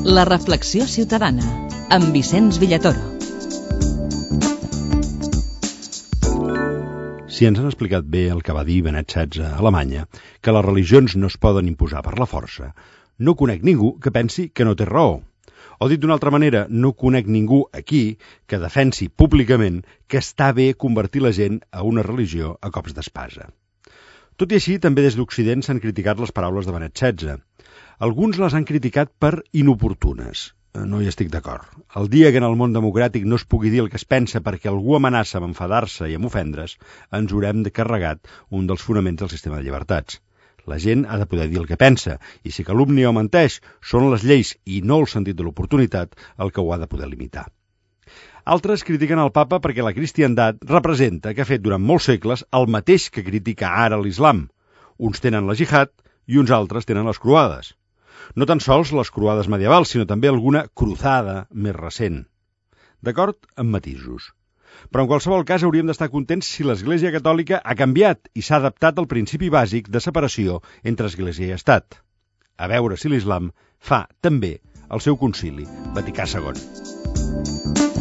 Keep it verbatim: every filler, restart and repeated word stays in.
La reflexió ciutadana, amb Vicenç Villatoro. Si ens han explicat bé el que va dir Benet setze a Alemanya, que les religions no es poden imposar per la força, no conec ningú que pensi que no té raó. O dit d'una altra manera, no conec ningú aquí que defensi públicament que està bé convertir la gent a una religió a cops d'espasa. Tot i així, també des d'Occident s'han criticat les paraules de Benet setze. Alguns les han criticat per inoportunes. No hi estic d'acord. El dia que en el món democràtic no es pugui dir el que es pensa perquè algú amenaça amb enfadar-se i amb ofendre's, ens haurem de carregat un dels fonaments del sistema de llibertats. La gent ha de poder dir el que pensa, i si calumnia o menteix, són les lleis i no el sentit de l'oportunitat el que ho ha de poder limitar. Altres critiquen el papa perquè la cristiandat representa que ha fet durant molts segles el mateix que critica ara l'islam. Uns tenen la jihad i uns altres tenen les croades. No tan sols les croades medievals, sinó també alguna cruzada més recent. D'acord amb matisos. Però en qualsevol cas hauríem d'estar contents si l'Església Catòlica ha canviat i s'ha adaptat al principi bàsic de separació entre Església i Estat. A veure si l'islam fa també el seu concili Vaticà segon.